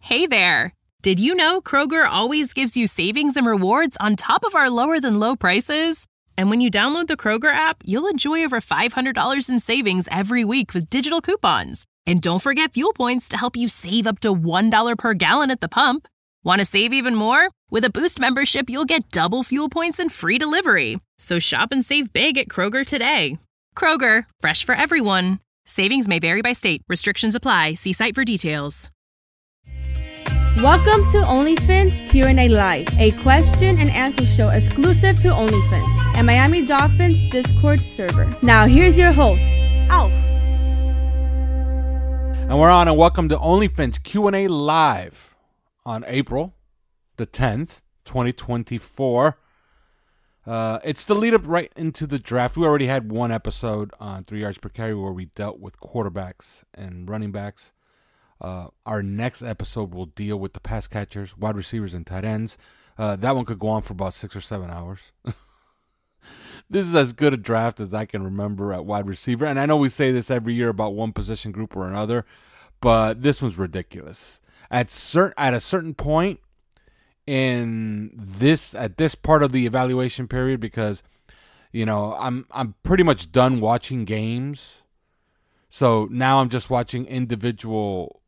Hey there! Did you know Kroger always gives you savings and rewards on top of our lower-than-low prices? And when you download the Kroger app, you'll enjoy over $500 in savings every week with digital coupons. And don't forget fuel points to help you save up to $1 per gallon at the pump. Want to save even more? With a Boost membership, you'll get double fuel points and free delivery. So shop and save big at Kroger today. Kroger, fresh for everyone. Savings may vary by state. Restrictions apply. See site for details. Welcome to OnlyFins Q&A Live, a question and answer show exclusive to OnlyFins and Miami Dolphins Discord server. Now here's your host, Alf. And we're on, and welcome to OnlyFins Q&A Live on April the 10th, 2024. It's the lead up right into the draft. We already had one episode on 3 yards per carry where we dealt with quarterbacks and running backs. Our next episode will deal with the pass catchers, wide receivers, and tight ends. That one could go on for about 6 or 7 hours. This is as good a draft as I can remember at wide receiver. And I know we say this every year about one position group or another, but this one's ridiculous. At a certain point in this part of the evaluation period, because I'm pretty much done watching games. So now I'm just watching individual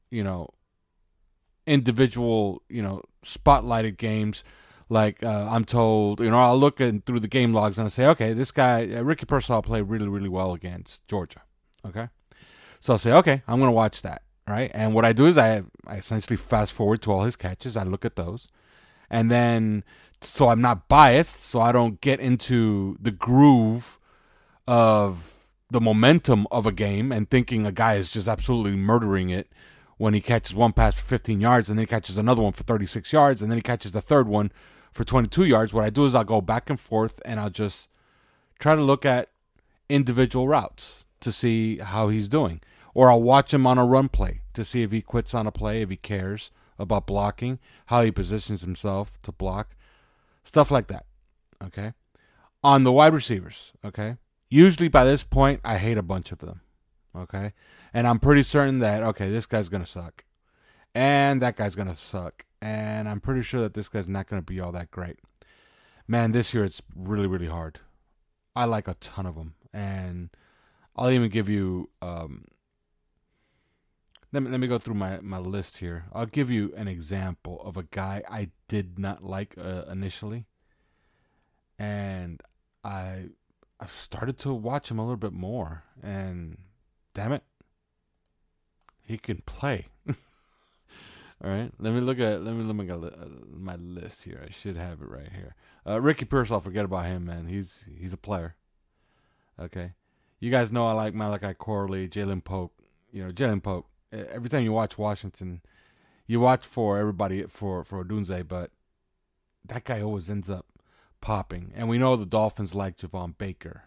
spotlighted games. Like I'm told, I'll look through the game logs and I say, okay, this guy, Ricky Pearsall, played really, really well against Georgia. Okay. So I'll say, okay, I'm going to watch that. Right. And what I do is I essentially fast forward to all his catches. I look at those. And then, so I'm not biased, so I don't get into the groove of the momentum of a game and thinking a guy is just absolutely murdering it when he catches one pass for 15 yards and then he catches another one for 36 yards and then he catches the third one for 22 yards. What I do is I'll go back and forth and I'll just try to look at individual routes to see how he's doing. Or I'll watch him on a run play to see if he quits on a play, if he cares about blocking, how he positions himself to block, stuff like that. Okay. On the wide receivers. Okay. Usually by this point, I hate a bunch of them, okay? And I'm pretty certain that, okay, this guy's going to suck. And that guy's going to suck. And I'm pretty sure that this guy's not going to be all that great. Man, this year it's really, really hard. I like a ton of them. And I'll even give you, let me go through my list here. I'll give you an example of a guy I did not like initially. And I've started to watch him a little bit more, and damn it, he can play. All right, let me look at my list here. I should have it right here. Ricky Pearsall, forget about him, man. He's a player. Okay, you guys know I like Malachi Corley, Jalen Pope. Jalen Pope. Every time you watch Washington, you watch for everybody for Odunze, but that guy always ends up popping. And we know the Dolphins like Javon Baker.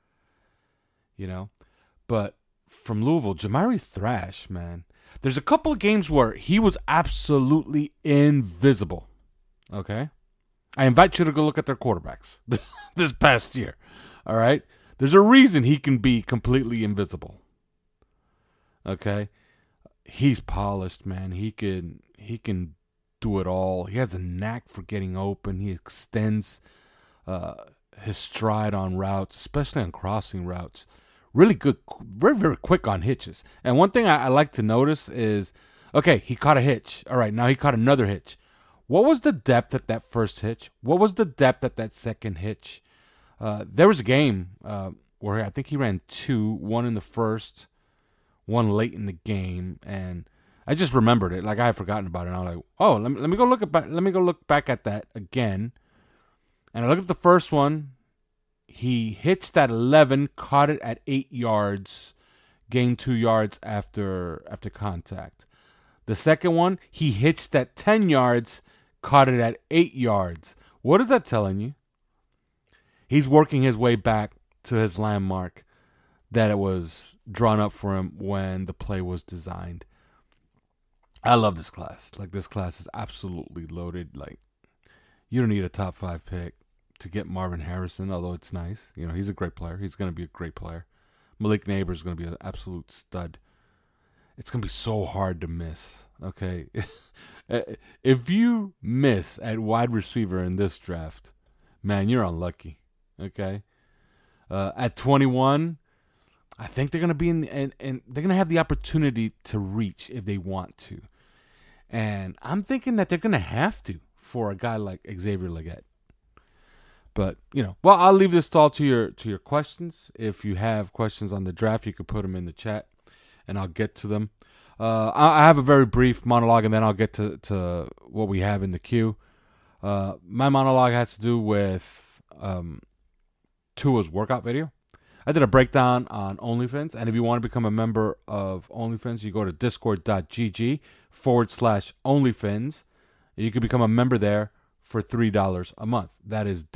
But from Louisville, Jamari Thrash, man. There's a couple of games where he was absolutely invisible. Okay? I invite you to go look at their quarterbacks this past year. All right? There's a reason he can be completely invisible. Okay? He's polished, man. He can do it all. He has a knack for getting open. He extends his stride on routes, especially on crossing routes. Really good, very, very quick on hitches. And one thing I like to notice is, okay, he caught a hitch. All right, now he caught another hitch. What was the depth at that first hitch? What was the depth at that second hitch? There was a game where I think he ran two, one in the first, one late in the game, and I just remembered it. Like I had forgotten about it. And I was like, oh, let me go look back at that again. And I look at the first one. He hitched at 11, caught it at 8 yards, gained 2 yards after contact. The second one, he hitched at 10 yards, caught it at 8 yards. What is that telling you? He's working his way back to his landmark that it was drawn up for him when the play was designed. I love this class. Like, this class is absolutely loaded. Like, you don't need a top 5 pick to get Marvin Harrison, although it's nice. You know, he's a great player. He's going to be a great player. Malik Neighbors is going to be an absolute stud. It's going to be so hard to miss, okay? If you miss at wide receiver in this draft, man, you're unlucky. Okay. At 21, I think they're gonna be and they're gonna have the opportunity to reach if they want to, and I'm thinking that they're gonna have to for a guy like Xavier Legette. But well, I'll leave this all to your questions. If you have questions on the draft, you can put them in the chat, and I'll get to them. I have a very brief monologue, and then I'll get to what we have in the queue. My monologue has to do with Tua's workout video. I did a breakdown on OnlyFans, and if you want to become a member of OnlyFans, you go to discord.gg/OnlyFans. You can become a member there for $3 a month. That is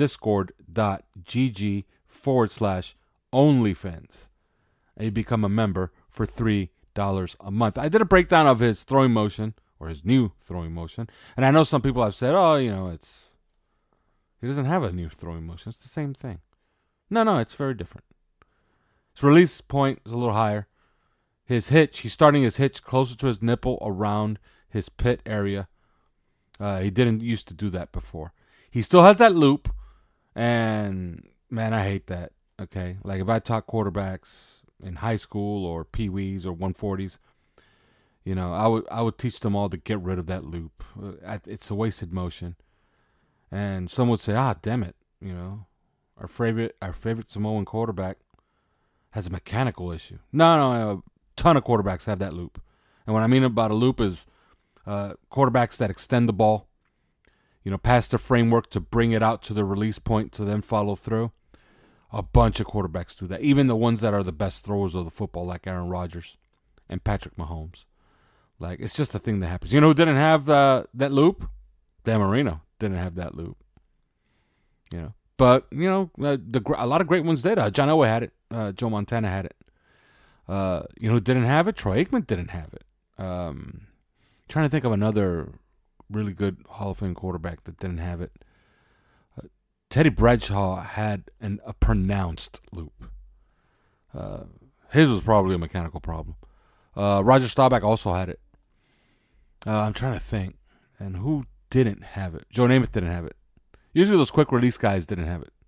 discord.gg/OnlyFans. And you become a member for $3 a month. I did a breakdown of his throwing motion, or his new throwing motion. And I know some people have said, he doesn't have a new throwing motion. It's the same thing. No, it's very different. His release point is a little higher. His hitch, he's starting his hitch closer to his nipple around his pit area. He didn't used to do that before. He still has that loop, and man, I hate that. Okay, like if I taught quarterbacks in high school or pee-wees or 140s, I would teach them all to get rid of that loop. It's a wasted motion. And some would say, damn it, our favorite Samoan quarterback has a mechanical issue. No, a ton of quarterbacks have that loop. And what I mean about a loop is quarterbacks that extend the ball, past the framework to bring it out to the release point to then follow through. A bunch of quarterbacks do that. Even the ones that are the best throwers of the football, like Aaron Rodgers and Patrick Mahomes. Like, it's just a thing that happens. You know who didn't have that loop? Dan Marino didn't have that loop. But, a lot of great ones did. John Elway had it. Joe Montana had it. Who didn't have it? Troy Aikman didn't have it. Trying to think of another really good Hall of Fame quarterback that didn't have it. Teddy Bradshaw had a pronounced loop. His was probably a mechanical problem. Roger Staubach also had it. I'm trying to think. And who didn't have it? Joe Namath didn't have it. Usually those quick release guys didn't have it.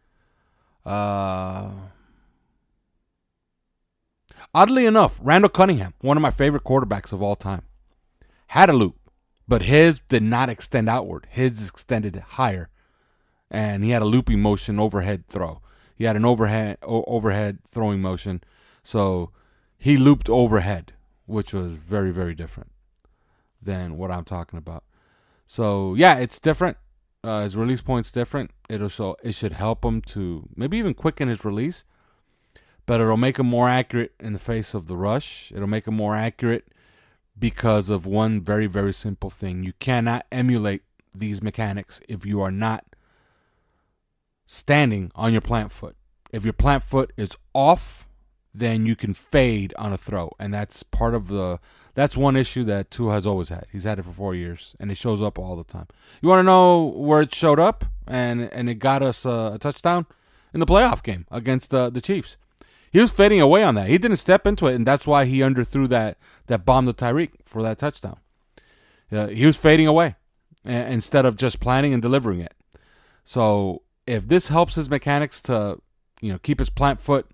Oddly enough, Randall Cunningham, one of my favorite quarterbacks of all time, had a loop, but his did not extend outward. His extended higher, and he had a looping motion overhead throw. He had an overhead throwing motion, so he looped overhead, which was very, very different than what I'm talking about. So yeah, it's different. His release point's different. It should help him to maybe even quicken his release, but it'll make him more accurate in the face of the rush. It'll make him more accurate because of one very, very simple thing. You cannot emulate these mechanics if you are not standing on your plant foot. If your plant foot is off, then you can fade on a throw, and that's that's one issue that Tua has always had. He's had it for 4 years, and it shows up all the time. You want to know where it showed up, and it got us a touchdown in the playoff game against the Chiefs. He was fading away on that. He didn't step into it, and that's why he underthrew that bomb to Tyreek for that touchdown. He was fading away instead of just planning and delivering it. So if this helps his mechanics to keep his plant foot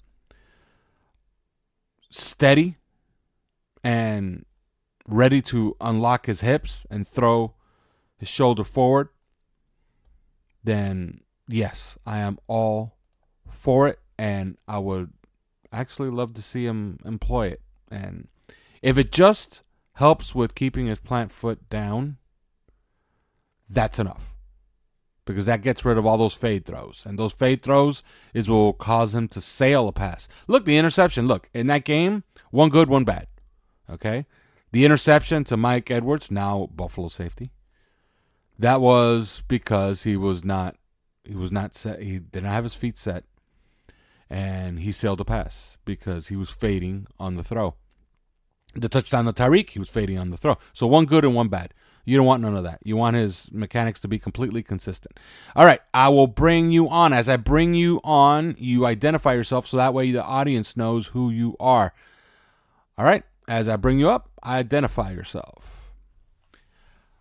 steady and ready to unlock his hips and throw his shoulder forward, then yes, I am all for it, and I would actually love to see him employ it. And if it just helps with keeping his plant foot down, that's enough, because that gets rid of all those fade throws, and those fade throws is what will cause him to sail a pass. Look, the interception. Look, in that game, one good, one bad. Okay, the interception to Mike Edwards, now Buffalo safety. That was because he was not set. He did not have his feet set, and he sailed a pass because he was fading on the throw. The touchdown to Tyreek, he was fading on the throw. So one good and one bad. You don't want none of that. You want his mechanics to be completely consistent. All right, I will bring you on. As I bring you on, you identify yourself so that way the audience knows who you are. All right, as I bring you up, identify yourself.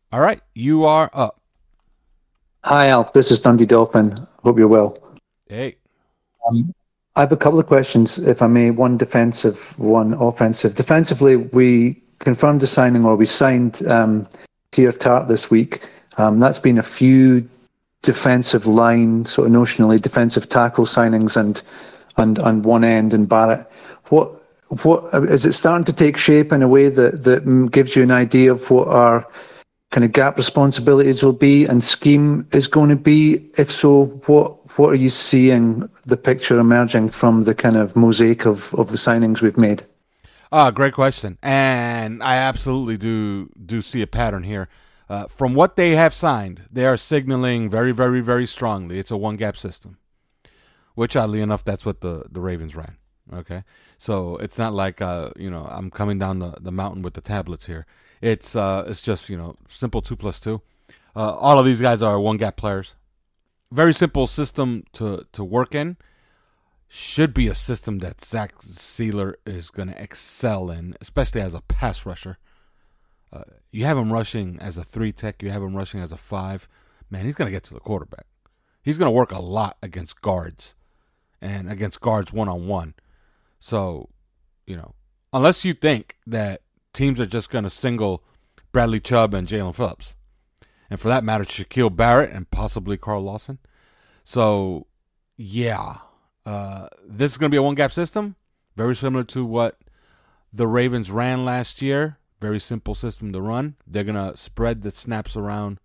All right, you are up. Hi, Alf. This is Dundee Dolphin. Hope you're well. Hey. I have a couple of questions, if I may. One defensive, one offensive. Defensively, we confirmed the signing, or we signed Tier Tart this week. That's been a few defensive line, sort of notionally defensive tackle signings, and one end and Barrett. What is it starting to take shape in a way that gives you an idea of what our kind of gap responsibilities will be and scheme is going to be? If so, what are you seeing the picture emerging from the kind of mosaic of the signings we've made? Great question. And I absolutely do see a pattern here. From what they have signed, they are signaling very, very, very strongly it's a one-gap system, which oddly enough, that's what the Ravens ran. Okay? So it's not like, I'm coming down the mountain with the tablets here. It's just, simple 2+2. All of these guys are one-gap players. Very simple system to work in. Should be a system that Zach Sealer is going to excel in, especially as a pass rusher. You have him rushing as a 3-tech. You have him rushing as a 5. Man, he's going to get to the quarterback. He's going to work a lot against guards and against guards one-on-one. So, unless you think that teams are just going to single Bradley Chubb and Jalen Phillips, and for that matter, Shaquille Barrett and possibly Carl Lawson. So, yeah, this is going to be a one-gap system, very similar to what the Ravens ran last year. Very simple system to run. They're going to spread the snaps around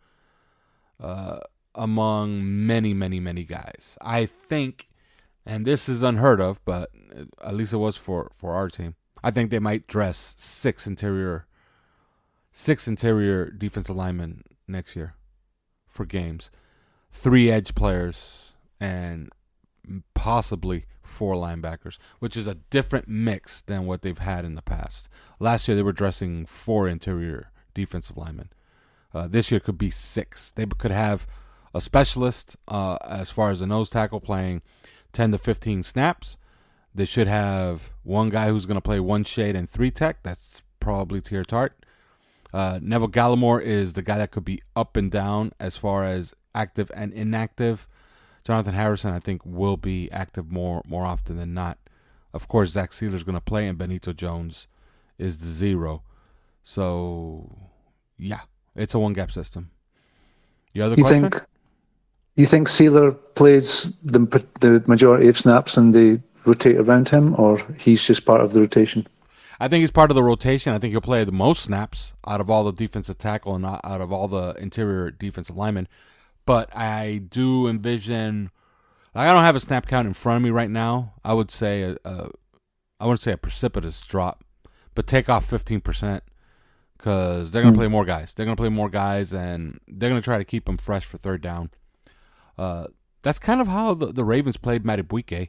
among many, many, many guys. I think, and this is unheard of, but at least it was for our team, I think they might dress six interior defensive linemen next year for games. 3 edge players and possibly 4 linebackers, which is a different mix than what they've had in the past. Last year they were dressing 4 interior defensive linemen. This year it could be 6. They could have a specialist as far as a nose tackle playing 10 to 15 snaps. They should have one guy who's going to play 1 shade and 3-tech. That's probably Tier Tart. Neville Gallimore is the guy that could be up and down as far as active and inactive. Jonathan Harrison, I think, will be active more often than not. Of course, Zach Sealer's going to play, and Benito Jones is the 0. So, yeah, it's a one-gap system. Your other question? You think Sealer plays the majority of snaps and they rotate around him, or he's just part of the rotation? I think he's part of the rotation. I think he'll play the most snaps out of all the defensive tackle and out of all the interior defensive linemen. But I do envision, I don't have a snap count in front of me right now. I would say I wouldn't say a precipitous drop, but take off 15% because they're going to play more guys. They're going to play more guys, and they're going to try to keep them fresh for third down. That's kind of how the Ravens played Matty Buike.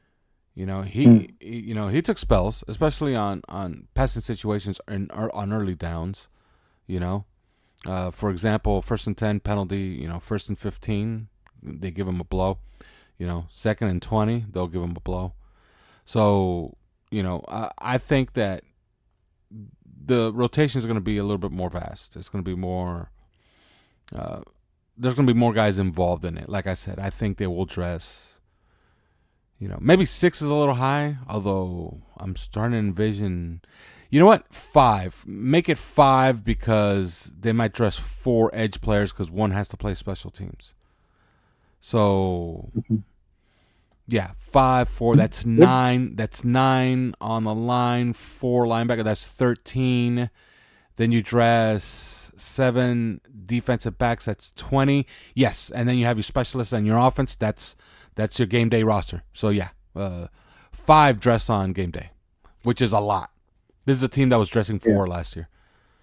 He took spells, especially on passing situations on early downs. For example, 1st and 10 penalty. 1st and 15, they give him a blow. 2nd and 20, they'll give him a blow. So I think that the rotation is going to be a little bit more vast. It's going to be more. There's going to be more guys involved in it. Like I said, I think they will dress. Maybe 6 is a little high, although I'm starting to envision. You know what? 5. Make it 5 because they might dress 4 edge players because one has to play special teams. So, yeah, 5, 4. That's 9. That's 9 on the line. 4 linebacker. That's 13. Then you dress 7 defensive backs. That's 20. Yes, and then you have your specialists and your offense. That's your game day roster. So, yeah, 5 dress on game day, which is a lot. This is a team that was dressing 4 last year.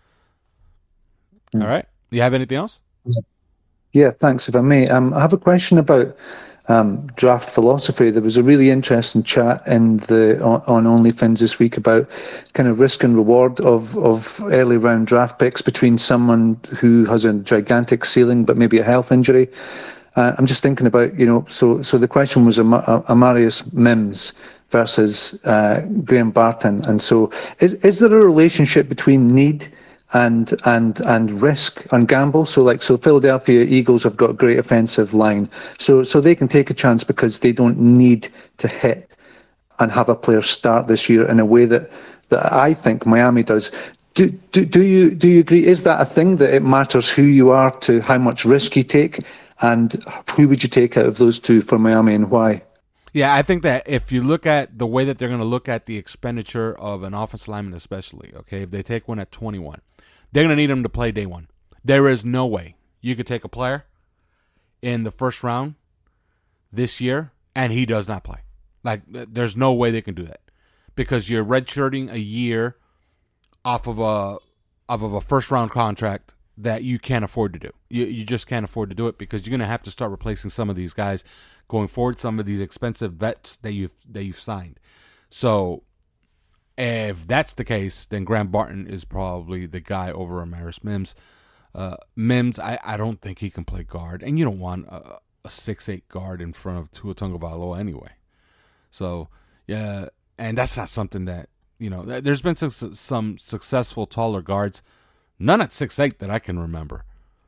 All right. You have anything else? Yeah, thanks. If I may, I have a question about draft philosophy. There was a really interesting chat on OnlyFins this week about kind of risk and reward of early round draft picks between someone who has a gigantic ceiling but maybe a health injury. I'm just thinking about, so the question was Amarius Mims versus Graham Barton. And so is there a relationship between need and risk and gamble. So Philadelphia Eagles have got a great offensive line. So they can take a chance because they don't need to hit and have a player start this year in a way that I think Miami does. Do you agree? Is that a thing, that it matters who you are to how much risk you take? And who would you take out of those two for Miami, and why? Yeah, I think that if you look at the way that they're going to look at the expenditure of an offensive lineman especially, okay, if they take one at 21, they're going to need him to play day one. There is no way you could take a player in the first round this year and he does not play. Like, there's no way they can do that because you're redshirting a year off of a first round contract that you can't afford to do. You just can't afford to do it because you're going to have to start replacing some of these guys going forward, some of these expensive vets that you've signed. So if that's the case, then Graham Barton is probably the guy over Amaris Mims. Mims, I don't think he can play guard, and you don't want a 6'8" guard in front of Tua Tagovailoa anyway. So yeah, and that's not something that, there's been some successful taller guards, none at 6'8" that I can remember.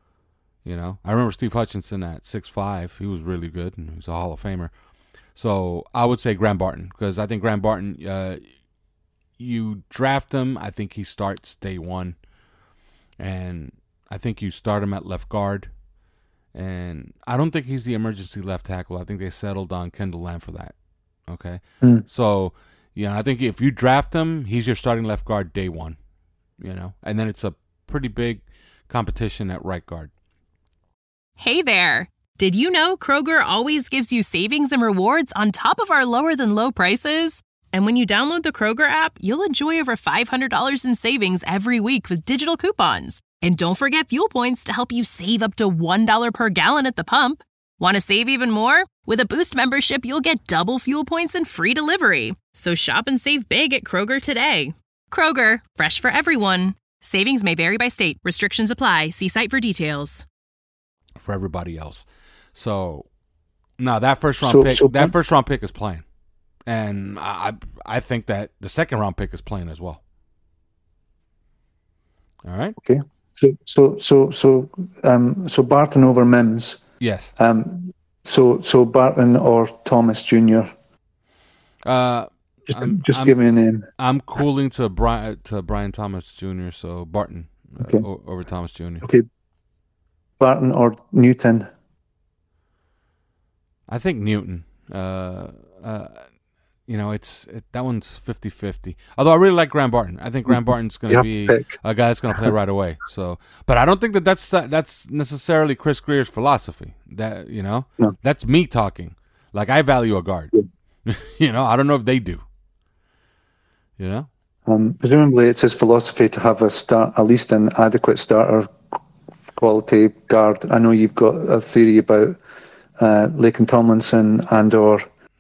I remember Steve Hutchinson at 6'5". He was really good, and he's a Hall of Famer. So I would say Graham Barton, because I think Graham Barton, you draft him, I think he starts day one. And I think you start him at left guard. And I don't think he's the emergency left tackle. I think they settled on Kendall Lamb for that. Okay? So, I think if you draft him, he's your starting left guard day one. And then it's a pretty big competition at right guard. Hey there! Did you know Kroger always gives you savings and rewards on top of our lower-than-low prices? And when you download the Kroger app, you'll enjoy over $500 in savings every week with digital coupons. And don't forget fuel points to help you save up to $1 per gallon at the pump. Want to save even more? With a Boost membership, you'll get double fuel points and free delivery. So shop and save big at Kroger today. Kroger, fresh for everyone. Savings may vary by state. Restrictions apply. See site for details. For everybody else. So, no, that first round pick is playing. And I think that the second round pick is playing as well. All right? Okay. So Barton over Mims. Yes. So Barton or Thomas Jr. Just give me a name. I'm cooling to Brian Thomas Jr. So Barton over Thomas Jr. Okay. Barton or Newton? I think Newton. That one's 50-50. Although I really like Graham Barton. I think Graham Barton's going to be a guy that's going to play right away. So, but I don't think that's necessarily Chris Greer's philosophy. That No. That's me talking. Like, I value a guard. I don't know if they do. Presumably, it's his philosophy to have at least an adequate starter quality guard. I know you've got a theory about Laken Tomlinson and/or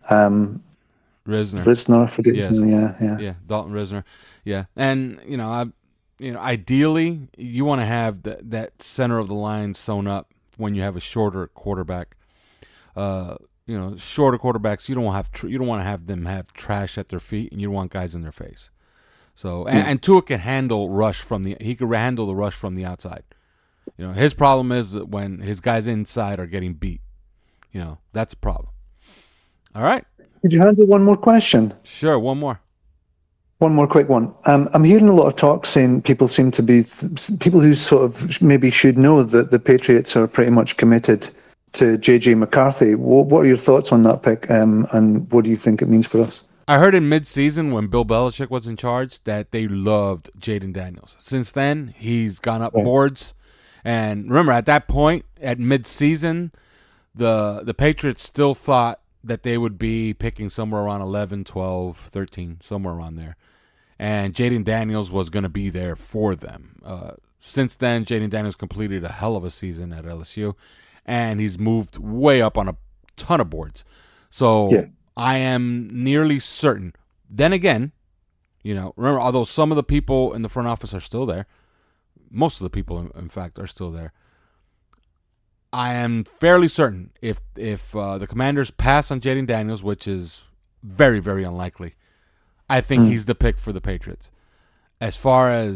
Risner. Forget yes. his name. Yeah, Dalton Risner. Yeah, and ideally you want to have that center of the line sewn up when you have a shorter quarterback. Shorter quarterbacks, you don't want to have them have trash at their feet, and you don't want guys in their face. So and Tua can handle he can handle the rush from the outside. His problem is that when his guys inside are getting beat. That's a problem. All right. Could you handle one more question? Sure, one more. One more quick one. I'm hearing a lot of talk saying people who sort of maybe should know that the Patriots are pretty much committed to J.J. McCarthy. What are your thoughts on that pick, and what do you think it means for us? I heard in mid-season when Bill Belichick was in charge that they loved Jaden Daniels. Since then, he's gone up boards. And remember, at that point, at mid-season, the Patriots still thought that they would be picking somewhere around 11, 12, 13, somewhere around there. And Jaden Daniels was going to be there for them. Since then, Jaden Daniels completed a hell of a season at LSU, and he's moved way up on a ton of boards. So I am nearly certain. Then again, remember, although some of the people in the front office are still there, most of the people, in fact, are still there. I am fairly certain if the Commanders pass on Jaden Daniels, which is very, very unlikely, I think he's the pick for the Patriots. As far as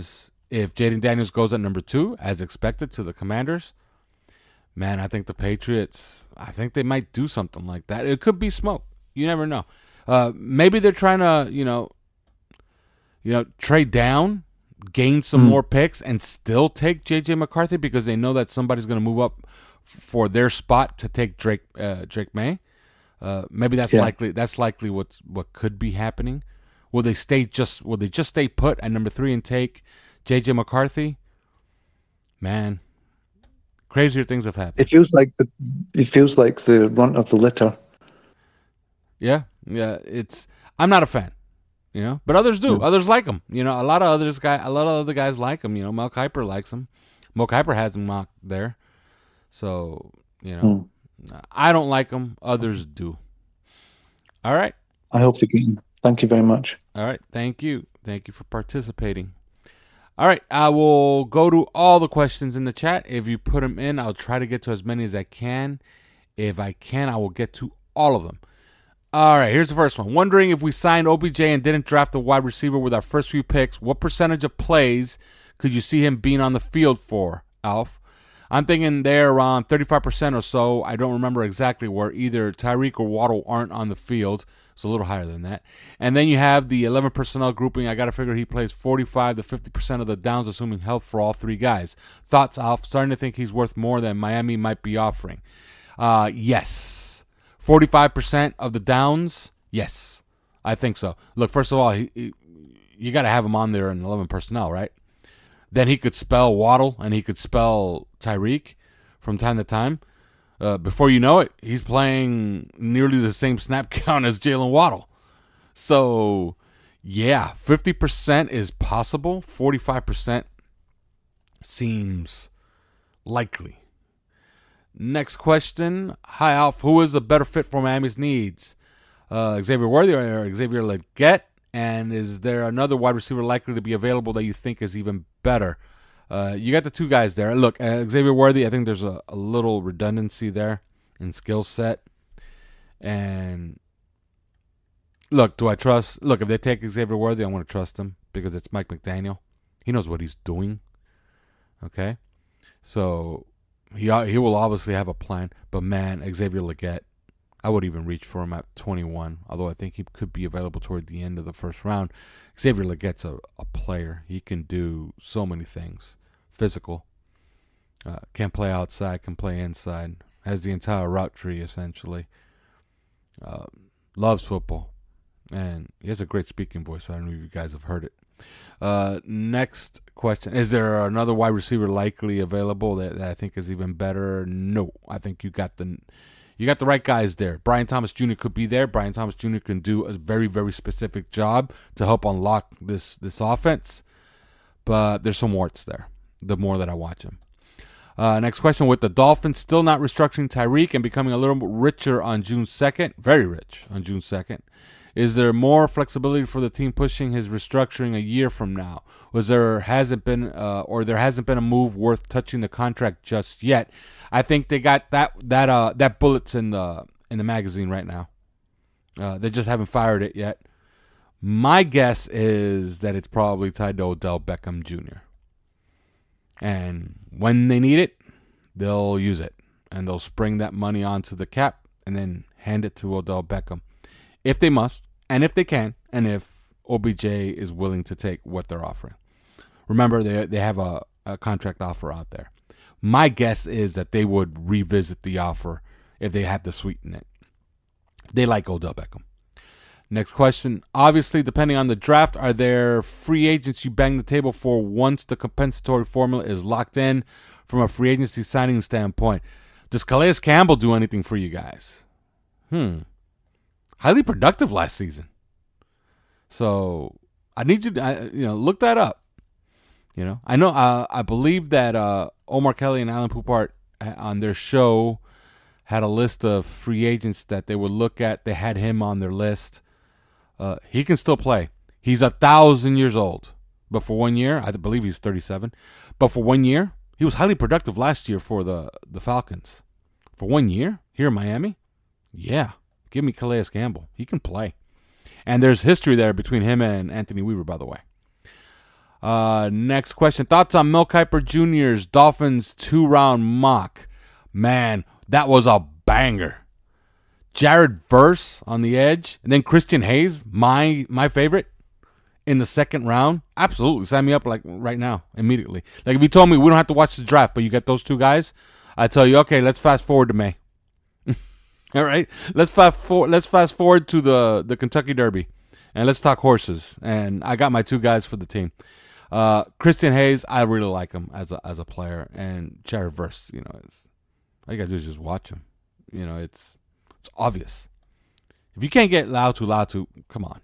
if Jaden Daniels goes at number 2, as expected, to the Commanders, man, I think the Patriots, I think they might do something like that. It could be smoke. You never know. Maybe they're trying to, trade down, gain some more picks, and still take J.J. McCarthy because they know that somebody's going to move up for their spot to take Drake May. Maybe that's likely. That's likely what could be happening. Will they just stay put at number 3 and take J.J. McCarthy? Man, crazier things have happened. It feels like the runt of the litter. Yeah. I'm not a fan, but others do. Others like him. A lot of other guys like him. Mel Kiper likes him. Mel Kiper has him mocked there. So, I don't like him. Others do. All right. I hope they get him. Thank you very much. All right. Thank you. Thank you for participating. All right. I will go to all the questions in the chat. If you put them in, I'll try to get to as many as I can. If I can, I will get to all of them. All right. Here's the first one. Wondering if we signed OBJ and didn't draft a wide receiver with our first few picks, what percentage of plays could you see him being on the field for, Alf? I'm thinking they're around 35% or so. I don't remember exactly where either Tyreek or Waddle aren't on the field. So a little higher than that. And then you have the 11 personnel grouping. I got to figure he plays 45 to 50% of the downs, assuming health for all 3 guys. Thoughts, Alf? Starting to think he's worth more than Miami might be offering. Yes. 45% of the downs? Yes. I think so. Look, first of all, you got to have him on there in 11 personnel, right? Then he could spell Waddle and he could spell Tyreek from time to time. Before you know it, he's playing nearly the same snap count as Jalen Waddle. So, yeah, 50% is possible. 45% seems likely. Next question. Hi, Alf. Who is a better fit for Miami's needs? Xavier Worthy or Xavier Legette? And is there another wide receiver likely to be available that you think is even better? You got the 2 guys there. Look, Xavier Worthy, I think there's a little redundancy there in skill set. And look, do I trust? Look, if they take Xavier Worthy, I want to trust him because it's Mike McDaniel. He knows what he's doing. Okay? So he will obviously have a plan. But, man, Xavier Legette, I would even reach for him at 21, although I think he could be available toward the end of the first round. Xavier Legette's a player. He can do so many things. Physical. Can play outside, can play inside. Has the entire route tree, essentially. Loves football. And he has a great speaking voice. I don't know if you guys have heard it. Next question. Is there another wide receiver likely available that I think is even better? No. I think you got the right guys there. Brian Thomas Jr. could be there. Brian Thomas Jr. can do a very, very specific job to help unlock this offense. But there's some warts there, the more that I watch him. Next question. With the Dolphins still not restructuring Tyreek and becoming a little richer on June 2nd, very rich on June 2nd, is there more flexibility for the team pushing his restructuring a year from now? There hasn't been a move worth touching the contract just yet? I think they got that bullets in the magazine right now. They just haven't fired it yet. My guess is that it's probably tied to Odell Beckham Jr. And when they need it, they'll use it. And they'll spring that money onto the cap and then hand it to Odell Beckham. If they must, and if they can, and if OBJ is willing to take what they're offering. Remember, they have a contract offer out there. My guess is that they would revisit the offer if they have to sweeten it. They like Odell Beckham. Next question. Obviously, depending on the draft, are there free agents you bang the table for once the compensatory formula is locked in from a free agency signing standpoint? Does Calais Campbell do anything for you guys? Highly productive last season. So I need you to look that up. I know. I believe that Omar Kelly and Alan Poupart on their show had a list of free agents that they would look at. They had him on their list. He can still play. He's 1,000 years old. But for 1 year, I believe he's 37. But for 1 year, he was highly productive last year for the Falcons. For 1 year here in Miami, yeah, give me Calais Campbell. He can play. And there's history there between him and Anthony Weaver, by the way. Next question. Thoughts on Mel Kiper Jr.'s Dolphins 2-round mock? Man, that was a banger. Jared Verse on the edge, and then Christian Hayes, my favorite, in the second round. Absolutely. Sign me up like right now, immediately. Like if you told me we don't have to watch the draft, but you get those two guys, I tell you, okay, let's fast forward to May. All right? Let's fast forward to the Kentucky Derby. And let's talk horses. And I got my two guys for the team. Christian Hayes, I really like him as a player. And Jared Verse, all you got to do is just watch him. It's obvious. If you can't get Latu, come on.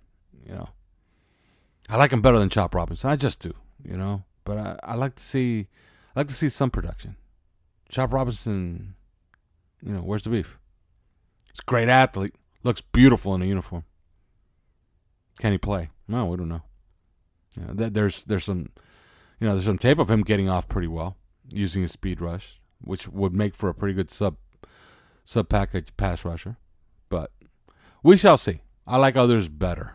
I like him better than Chop Robinson. I just do, But I like to see some production. Chop Robinson, where's the beef? He's a great athlete. Looks beautiful in a uniform. Can he play? No, we don't know. There's some tape of him getting off pretty well using his speed rush, which would make for a pretty good sub package pass rusher. But we shall see. I like others better.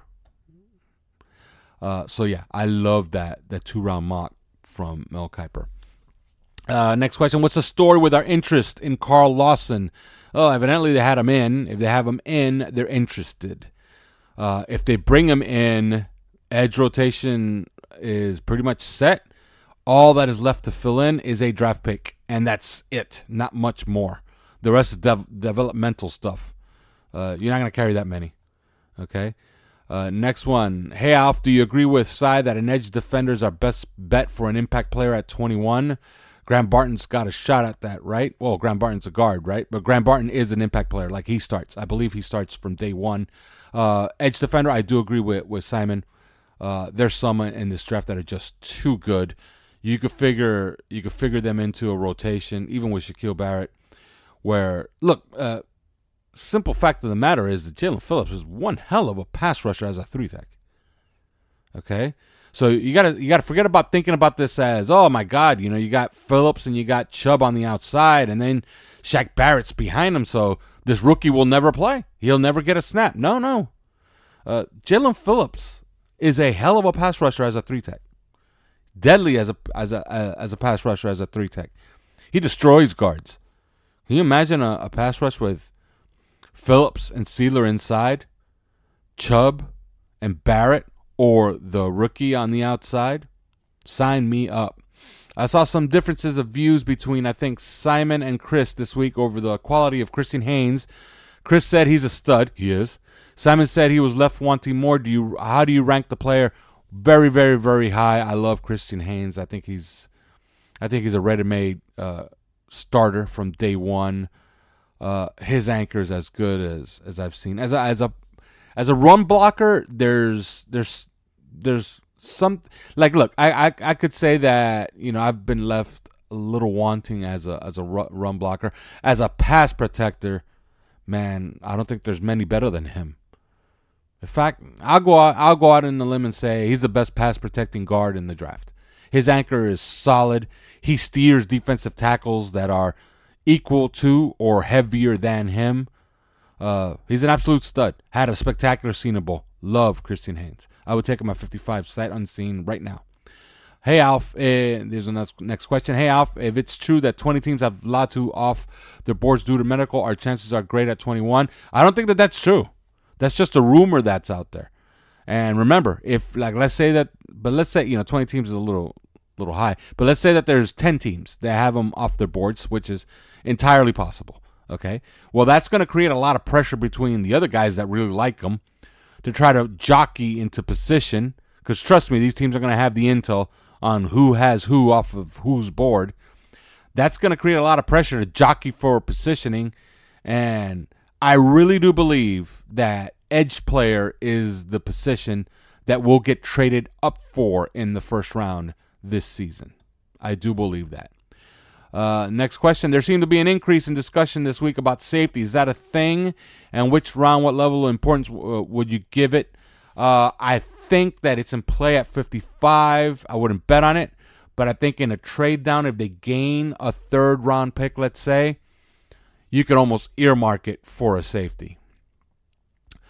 So yeah, I love that 2-round mock from Mel Kiper. Next question. What's the story with our interest in Carl Lawson? Oh, evidently they had him in. If they have him in, they're interested. If they bring him in, edge rotation is pretty much set. All that is left to fill in is a draft pick, and that's it. Not much more. The rest is developmental stuff. You're not going to carry that many. Okay? Next one. Hey, Alf, do you agree with Cy that an edge defender is our best bet for an impact player at 21? Graham Barton's got a shot at that, right? Well, Graham Barton's a guard, right? But Graham Barton is an impact player. Like, he starts. I believe he starts from day one. Edge defender, I do agree with Simon. There's some in this draft that are just too good. You could figure them into a rotation, even with Shaquille Barrett, where, look, simple fact of the matter is that Jalen Phillips is one hell of a pass rusher as a 3-tech. Okay? So you gotta forget about thinking about this as, oh my God, you got Phillips and you got Chubb on the outside, and then Shaq Barrett's behind him, so this rookie will never play. He'll never get a snap. No. Jalen Phillips is a hell of a pass rusher as a 3-tech. Deadly as a pass rusher as a 3-tech. He destroys guards. Can you imagine a pass rush with Phillips and Sealer inside, Chubb and Barrett, or the rookie on the outside? Sign me up. I saw some differences of views between, I think, Simon and Chris this week over the quality of Christian Haynes. Chris said he's a stud. He is. Simon said he was left wanting more. How do you rank the player? Very, very, very high. I love Christian Haynes. I think he's a ready-made starter from day one. His anchor is as good as I've seen. As a run blocker, there's some, like, look, I could say that I've been left a little wanting as a run blocker. As a pass protector, man, I don't think there's many better than him. In fact, I'll go out on the limb and say he's the best pass protecting guard in the draft. His anchor is solid. He steers defensive tackles that are equal to or heavier than him. He's an absolute stud. Had a spectacular Senior Bowl. Love Christian Haynes. I would take him at 55 sight unseen right now. Hey, Alf. There's a next question. Hey, Alf. If it's true that 20 teams have Latu off their boards due to medical, our chances are great at 21. I don't think that's true. That's just a rumor that's out there. And remember, let's say 20 teams is a little high, but let's say that there's 10 teams that have them off their boards, which is entirely possible. Okay? Well, that's going to create a lot of pressure between the other guys that really like them to try to jockey into position, because trust me, these teams are going to have the intel on who has who off of whose board. That's going to create a lot of pressure to jockey for positioning, and I really do believe that edge player is the position that will get traded up for in the first round this season. I do believe that. Next question. There seemed to be an increase in discussion this week about safety. Is that a thing? And which round, what level of importance would you give it? I think that it's in play at 55. I wouldn't bet on it, but I think in a trade down, if they gain a third round pick, let's say, you could almost earmark it for a safety.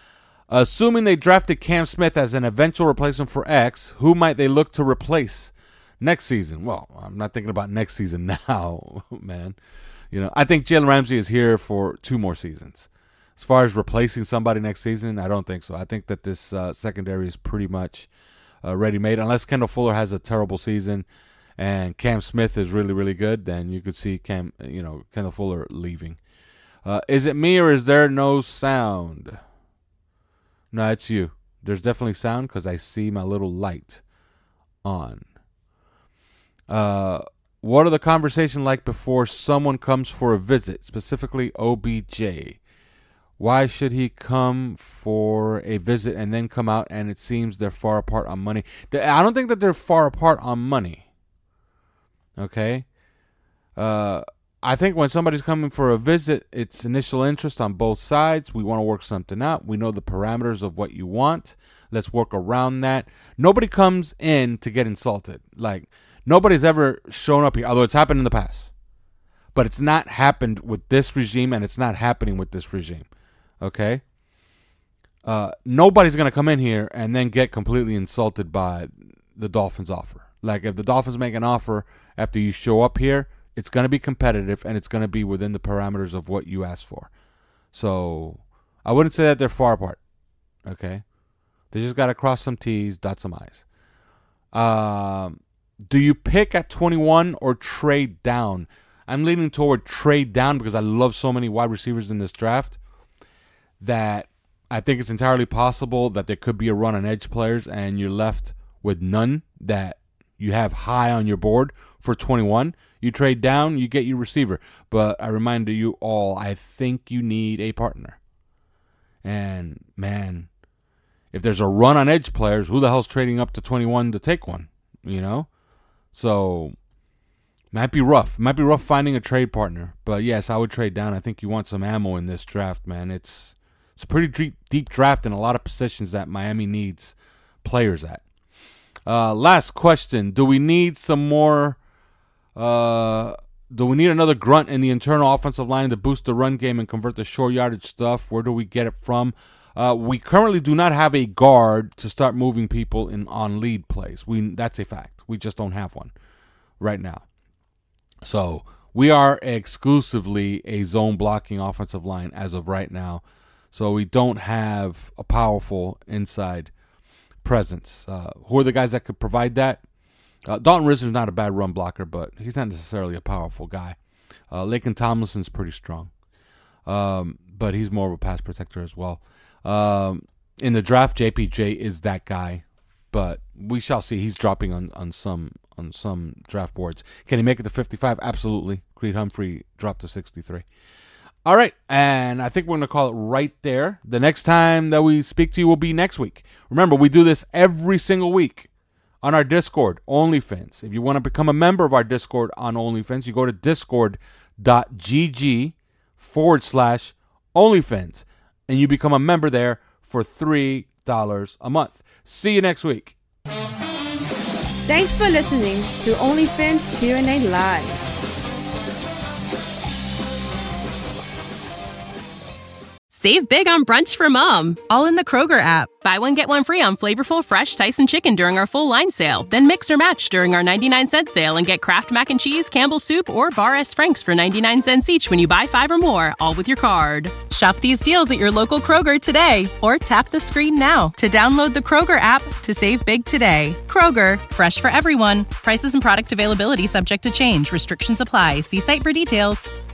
Assuming they drafted Cam Smith as an eventual replacement for X, who might they look to replace next season? Well, I'm not thinking about next season now, man. I think Jalen Ramsey is here for 2 more seasons. As far as replacing somebody next season, I don't think so. I think that this secondary is pretty much ready-made. Unless Kendall Fuller has a terrible season and Cam Smith is really, really good, then you could see Kendall Fuller leaving. Is it me or is there no sound? No, it's you. There's definitely sound because I see my little light on. What are the conversation like before someone comes for a visit, specifically OBJ? Why should he come for a visit and then come out and it seems they're far apart on money? I don't think that they're far apart on money. Okay? I think when somebody's coming for a visit, it's initial interest on both sides. We want to work something out. We know the parameters of what you want. Let's work around that. Nobody comes in to get insulted. Nobody's ever shown up here, although it's happened in the past. But it's not happened with this regime, and it's not happening with this regime. Okay? Nobody's going to come in here and then get completely insulted by the Dolphins' offer. If the Dolphins make an offer after you show up here, it's going to be competitive, and it's going to be within the parameters of what you asked for. So I wouldn't say that they're far apart. Okay? They just got to cross some T's, dot some I's. Do you pick at 21 or trade down? I'm leaning toward trade down because I love so many wide receivers in this draft that I think it's entirely possible that there could be a run on edge players and you're left with none that you have high on your board for 21. You trade down, you get your receiver. But I remind you all, I think you need a partner. And, man, if there's a run on edge players, who the hell's trading up to 21 to take one? So, might be rough. Might be rough finding a trade partner. But, yes, I would trade down. I think you want some ammo in this draft, man. It's a pretty deep draft in a lot of positions that Miami needs players at. Last question. Do we need some more... do we need another grunt in the internal offensive line to boost the run game and convert the short yardage stuff? Where do we get it from? We currently do not have a guard to start moving people on lead plays. That's a fact. We just don't have one right now. So we are exclusively a zone blocking offensive line as of right now. So we don't have a powerful inside presence. Who are the guys that could provide that? Dalton Risner's not a bad run blocker, but he's not necessarily a powerful guy. Laken Tomlinson's pretty strong, but he's more of a pass protector as well. In the draft, JPJ is that guy, but we shall see. He's dropping on some draft boards. Can he make it to 55? Absolutely. Creed Humphrey dropped to 63. All right, and I think we're going to call it right there. The next time that we speak to you will be next week. Remember, we do this every single week on our Discord, OnlyFans. If you want to become a member of our Discord on OnlyFans, you go to discord.gg/OnlyFans, and you become a member there for $3 a month. See you next week. Thanks for listening to OnlyFans Q&A Live. Save big on brunch for mom, all in the Kroger app. Buy one, get one free on flavorful, fresh Tyson chicken during our full line sale. Then mix or match during our 99-cent sale and get Kraft Mac and Cheese, Campbell's Soup, or Bar S. Frank's for 99 cents each when you buy 5 or more, all with your card. Shop these deals at your local Kroger today, or tap the screen now to download the Kroger app to save big today. Kroger, fresh for everyone. Prices and product availability subject to change. Restrictions apply. See site for details.